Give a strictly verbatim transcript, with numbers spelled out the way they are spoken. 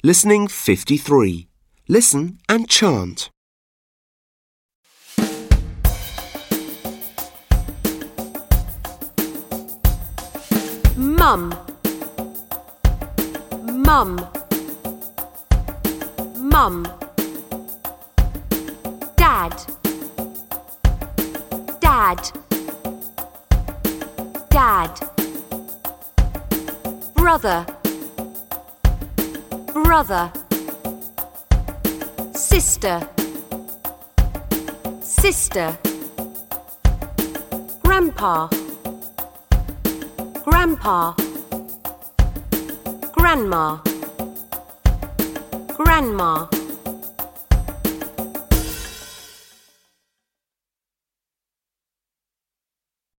Listening fifty-three. Listen and chant. Mum, mum, mum. Dad, dad, dad. Brother, brother. Sister, sister. Grandpa, grandpa. Grandma, grandma.